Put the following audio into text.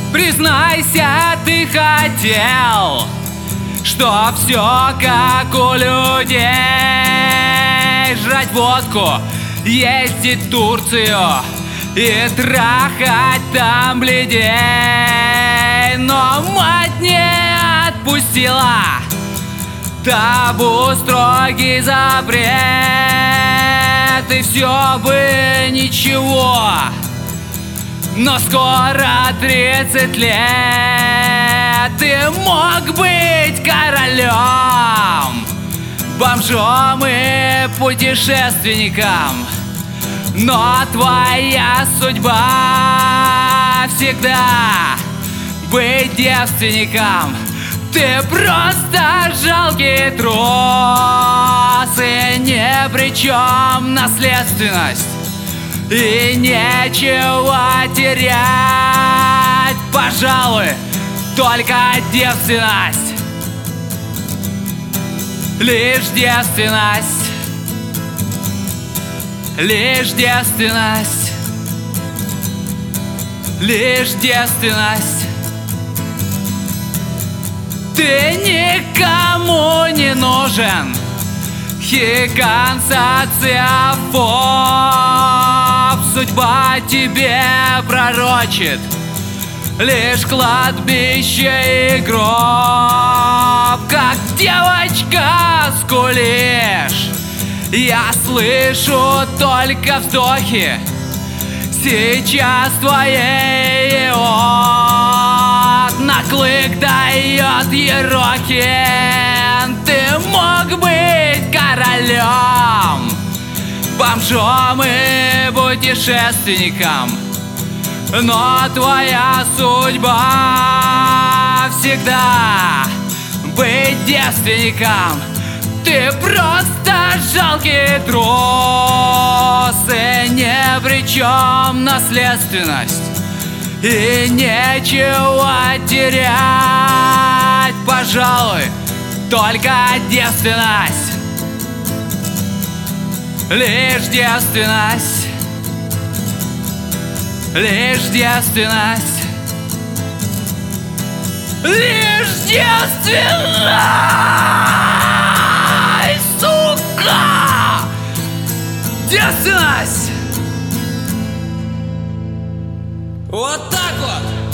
Признайся, ты хотел, что все как у людей. Жрать водку, ездить в Турцию и трахать там блядей. Но мать не отпустила, табу строгий запрет. И все бы ничего, но скоро 30 лет. Ты мог быть королем, бомжом и путешественником, но твоя судьба всегда быть девственником. Ты просто жалкий трус, и ни при чем наследственность, и нечего терять, пожалуй, только девственность. Лишь девственность, лишь девственность, лишь девственность. Ты никому не нужен, хикан социофоб. Судьба тебе пророчит лишь кладбище и гроб. Как девочка скулишь, я слышу только вздохи. Сейчас твоей от на клык дает Ерохин. Ты мог быть королем, бомжом и путешественником, но твоя судьба всегда быть девственником. Ты просто жалкий трус, и ни при чем наследственность, и нечего терять, пожалуй, только девственность. Лишь девственность, лишь девственность, лишь девственность, сука! Девственность! Вот так вот!